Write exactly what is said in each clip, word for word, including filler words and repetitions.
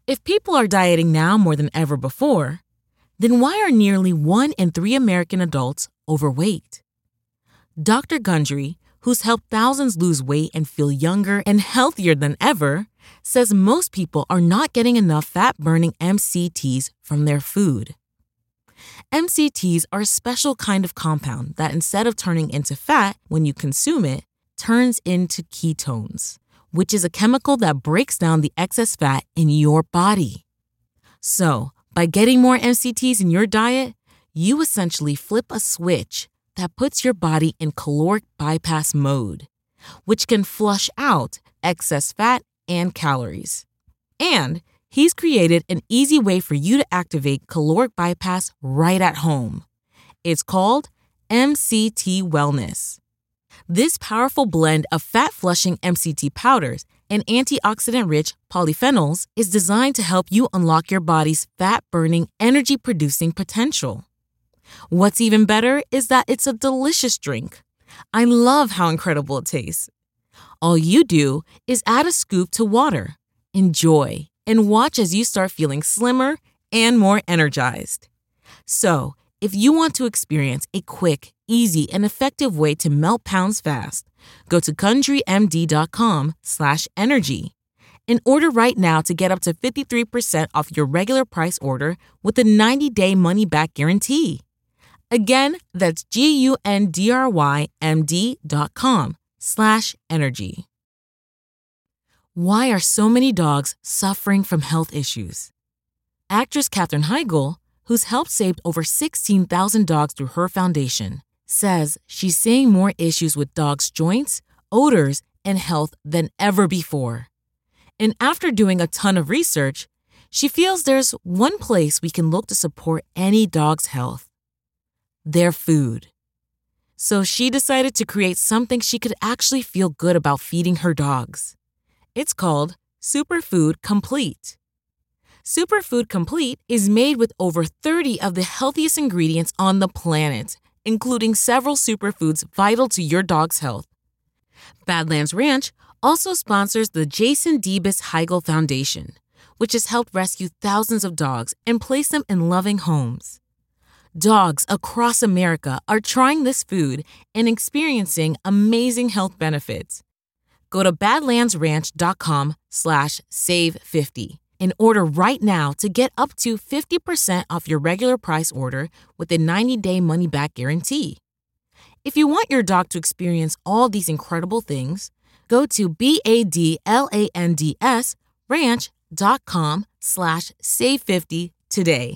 If people are dieting now more than ever before, then why are nearly one in three American adults overweight? Doctor Gundry, who's helped thousands lose weight and feel younger and healthier than ever, says most people are not getting enough fat-burning M C Ts from their food. M C Ts are a special kind of compound that, instead of turning into fat when you consume it, turns into ketones, which is a chemical that breaks down the excess fat in your body. So, by getting more M C Ts in your diet, you essentially flip a switch that puts your body in caloric bypass mode, which can flush out excess fat and calories. And he's created an easy way for you to activate caloric bypass right at home. It's called M C T Wellness. This powerful blend of fat-flushing M C T powders and antioxidant-rich polyphenols is designed to help you unlock your body's fat-burning, energy-producing potential. What's even better is that it's a delicious drink. I love how incredible it tastes. All you do is add a scoop to water, enjoy, and watch as you start feeling slimmer and more energized. So, if you want to experience a quick, easy, and effective way to melt pounds fast, go to GundryMD.com slash energy and order right now to get up to fifty-three percent off your regular price order with a ninety-day money-back guarantee. Again, that's G-U-N-D-R-Y-M-D.com slash energy. Why are so many dogs suffering from health issues? Actress Katherine Heigl, who's helped save over sixteen thousand dogs through her foundation, says she's seeing more issues with dogs' joints, odors, and health than ever before. And after doing a ton of research, she feels there's one place we can look to support any dog's health: their food. So she decided to create something she could actually feel good about feeding her dogs. It's called Superfood Complete. Superfood Complete is made with over thirty of the healthiest ingredients on the planet, including several superfoods vital to your dog's health. Badlands Ranch also sponsors the Jason Debus Heigl Foundation, which has helped rescue thousands of dogs and place them in loving homes. Dogs across America are trying this food and experiencing amazing health benefits. Go to badlandsranch.com slash save50. and order right now to get up to fifty percent off your regular price order with a ninety-day money-back guarantee. If you want your dog to experience all these incredible things, go to B-A-D-L-A-N-D-S ranch.com slash save 50 today.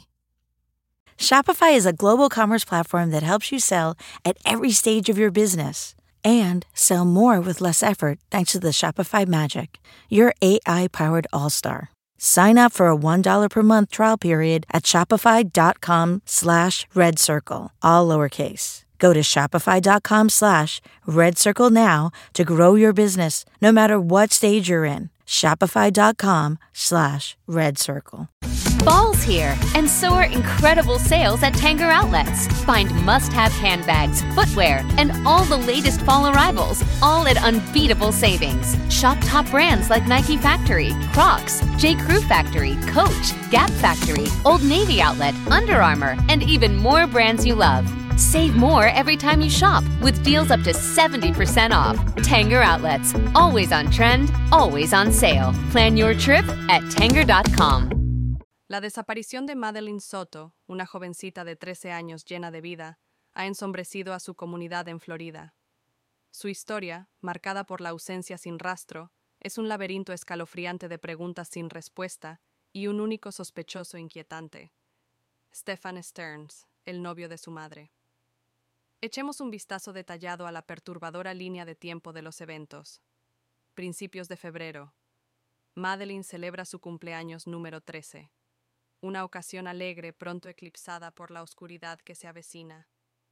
Shopify is a global commerce platform that helps you sell at every stage of your business and sell more with less effort thanks to the Shopify Magic, your A I-powered all-star. Sign up for a one dollar per month trial period at shopify.com slash red circle, all lowercase. Go to shopify.com slash red circle now to grow your business no matter what stage you're in. Shopify.com slash red circle. Fall's here, and so are incredible sales at Tanger Outlets. Find must-have handbags, footwear, and all the latest fall arrivals, all at unbeatable savings. Shop top brands like Nike Factory, Crocs, J. Crew Factory, Coach, Gap Factory, Old Navy Outlet, Under Armour, and even more brands you love. Save more every time you shop with deals up to seventy percent off. Tanger Outlets, always on trend, always on sale. Plan your trip at tanger dot com. La desaparición de Madeline Soto, una jovencita de trece años llena de vida, ha ensombrecido a su comunidad en Florida. Su historia, marcada por la ausencia sin rastro, es un laberinto escalofriante de preguntas sin respuesta y un único sospechoso inquietante: Stefan Stearns, el novio de su madre. Echemos un vistazo detallado a la perturbadora línea de tiempo de los eventos. Principios de febrero. Madeline celebra su cumpleaños número trece. Una ocasión alegre pronto eclipsada por la oscuridad que se avecina.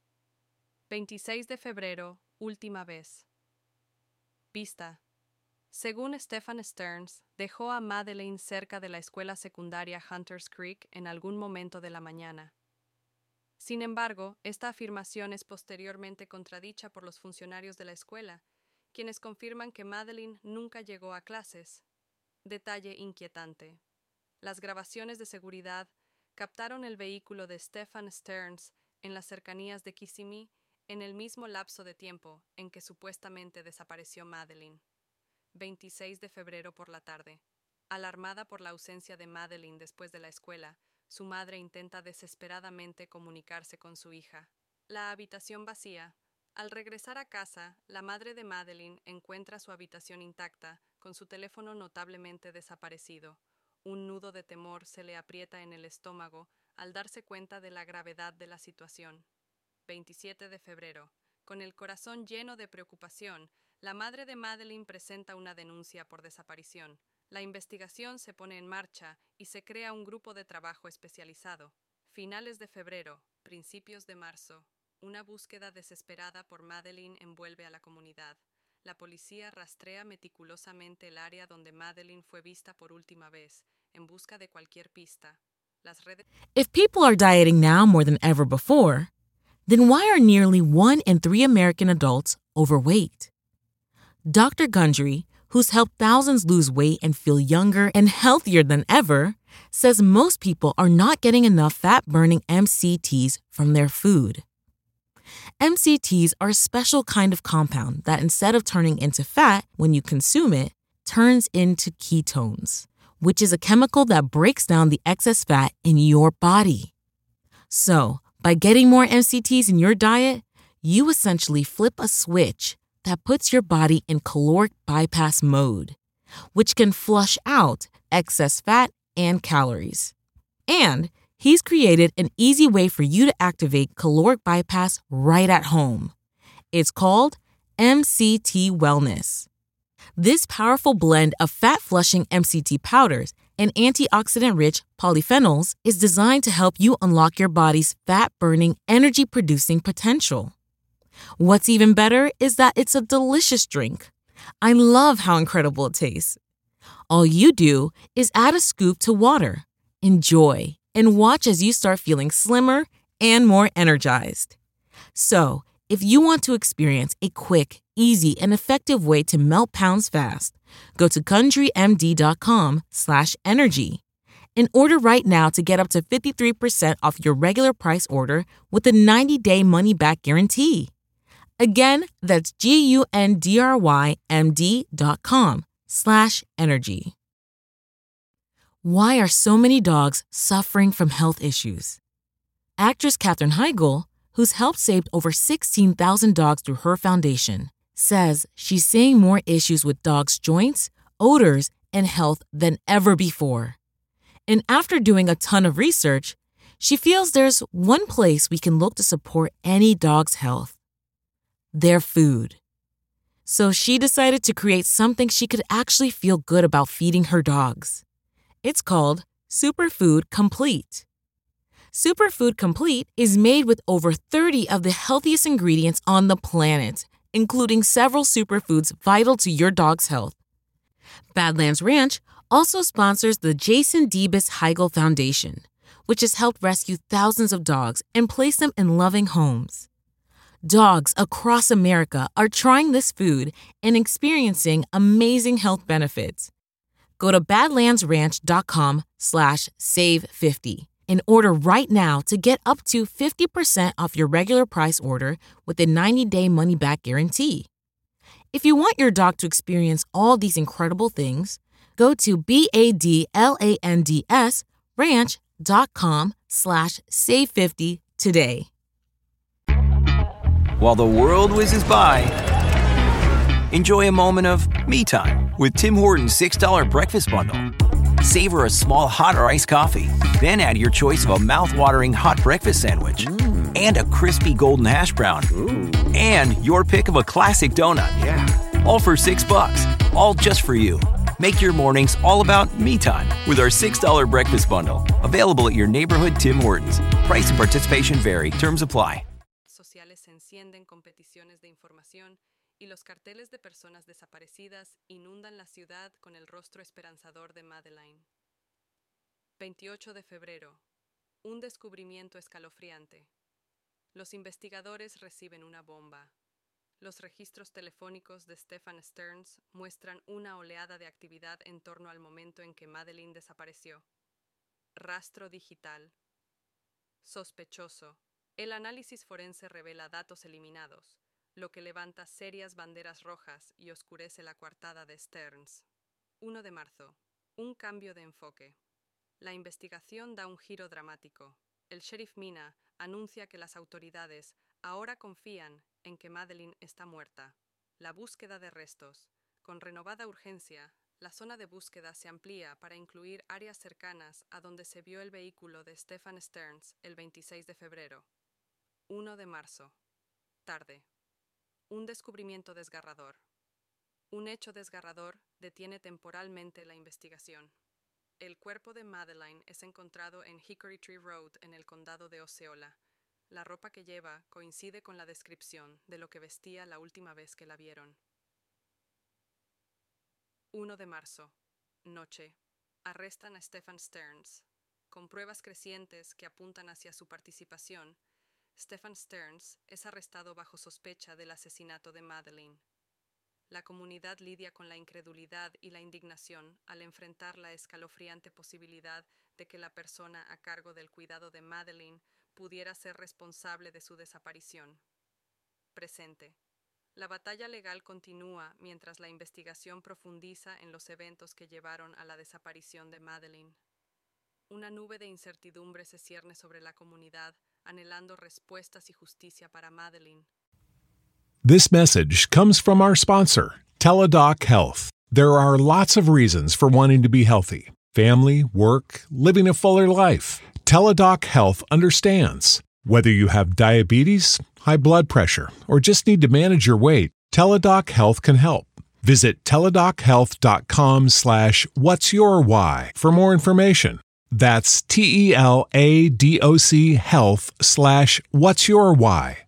veintiséis de febrero, última vez. Vista. Según Stefan Stearns, dejó a Madeline cerca de la escuela secundaria Hunters Creek en algún momento de la mañana. Sin embargo, esta afirmación es posteriormente contradicha por los funcionarios de la escuela, quienes confirman que Madeline nunca llegó a clases. Detalle inquietante. Las grabaciones de seguridad captaron el vehículo de Stefan Stearns en las cercanías de Kissimmee en el mismo lapso de tiempo en que supuestamente desapareció Madeleine. veintiséis de febrero por la tarde. Alarmada por la ausencia de Madeleine después de la escuela, su madre intenta desesperadamente comunicarse con su hija. La habitación vacía. Al regresar a casa, la madre de Madeleine encuentra su habitación intacta, con su teléfono notablemente desaparecido. Un nudo de temor se le aprieta en el estómago al darse cuenta de la gravedad de la situación. veintisiete de febrero. Con el corazón lleno de preocupación, la madre de Madeleine presenta una denuncia por desaparición. La investigación se pone en marcha y se crea un grupo de trabajo especializado. Finales de febrero, principios de marzo. Una búsqueda desesperada por Madeleine envuelve a la comunidad. La policía rastrea meticulosamente el área donde Madeleine fue vista por última vez, en busca de cualquier pista. Las redes... If people are dieting now more than ever before, then why are nearly one in three American adults overweight? Doctor Gundry, who's helped thousands lose weight and feel younger and healthier than ever, says most people are not getting enough fat-burning M C Ts from their food. M C Ts are a special kind of compound that, instead of turning into fat when you consume it, turns into ketones, which is a chemical that breaks down the excess fat in your body. So, by getting more M C Ts in your diet, you essentially flip a switch that puts your body in caloric bypass mode, which can flush out excess fat and calories. And he's created an easy way for you to activate caloric bypass right at home. It's called M C T Wellness. This powerful blend of fat-flushing M C T powders and antioxidant-rich polyphenols is designed to help you unlock your body's fat-burning, energy-producing potential. What's even better is that it's a delicious drink. I love how incredible it tastes. All you do is add a scoop to water, enjoy, and watch as you start feeling slimmer and more energized. So, if you want to experience a quick, easy, and effective way to melt pounds fast, go to GundryMD.com slash energy and order right now to get up to fifty-three percent off your regular price order with a ninety-day money-back guarantee. Again, that's G-U-N-D-R-Y-M-D.com slash energy. Why are so many dogs suffering from health issues? Actress Katherine Heigl, who's helped save over sixteen thousand dogs through her foundation, says she's seeing more issues with dogs' joints, odors, and health than ever before. And after doing a ton of research, she feels there's one place we can look to support any dog's health: their food. So she decided to create something she could actually feel good about feeding her dogs. It's called Superfood Complete. Superfood Complete is made with over thirty of the healthiest ingredients on the planet, including several superfoods vital to your dog's health. Badlands Ranch also sponsors the Jason Debus Heigl Foundation, which has helped rescue thousands of dogs and place them in loving homes. Dogs across America are trying this food and experiencing amazing health benefits. Go to badlandsranch.com slash save 50 and order right now to get up to fifty percent off your regular price order with a ninety-day money-back guarantee. If you want your dog to experience all these incredible things, go to B-A-D-L-A-N-D-S ranch.com slash save 50 today. While the world whizzes by, enjoy a moment of me time with Tim Hortons six dollar breakfast bundle. Savor a small hot or iced coffee, then add your choice of a mouth-watering hot breakfast sandwich mm. and a crispy golden hash brown. Ooh. And your pick of a classic donut. Yeah. All for six bucks, all just for you. Make your mornings all about me time with our six dollar breakfast bundle. Available at your neighborhood Tim Hortons. Price and participation vary. Terms apply. Sociales se encienden con peticiones de información y los carteles de personas desaparecidas inundan la ciudad con el rostro esperanzador de Madeleine. veintiocho de febrero. Un descubrimiento escalofriante. Los investigadores reciben una bomba. Los registros telefónicos de Stefan Stearns muestran una oleada de actividad en torno al momento en que Madeleine desapareció. Rastro digital. Sospechoso. El análisis forense revela datos eliminados, lo que levanta serias banderas rojas y oscurece la coartada de Stearns. uno de marzo. Un cambio de enfoque. La investigación da un giro dramático. El sheriff Mina anuncia que las autoridades ahora confían en que Madeleine está muerta. La búsqueda de restos. Con renovada urgencia, la zona de búsqueda se amplía para incluir áreas cercanas a donde se vio el vehículo de Stephen Stearns el veintiséis de febrero. uno de marzo. Tarde. Un descubrimiento desgarrador. Un hecho desgarrador detiene temporalmente la investigación. El cuerpo de Madeleine es encontrado en Hickory Tree Road en el condado de Osceola. La ropa que lleva coincide con la descripción de lo que vestía la última vez que la vieron. uno de marzo. Noche. Arrestan a Stephen Stearns. Con pruebas crecientes que apuntan hacia su participación, Stephen Stearns es arrestado bajo sospecha del asesinato de Madeleine. La comunidad lidia con la incredulidad y la indignación al enfrentar la escalofriante posibilidad de que la persona a cargo del cuidado de Madeleine pudiera ser responsable de su desaparición. Presente. La batalla legal continúa mientras la investigación profundiza en los eventos que llevaron a la desaparición de Madeleine. Una nube de incertidumbre se cierne sobre la comunidad, anhelando respuestas y justicia para Madeleine. This message comes from our sponsor, Teladoc Health. There are lots of reasons for wanting to be healthy. Family, work, living a fuller life. Teladoc Health understands. Whether you have diabetes, high blood pressure, or just need to manage your weight, Teladoc Health can help. Visit teladochealth.com slash what's your why for more information. That's T E L A D O C health slash what's your why.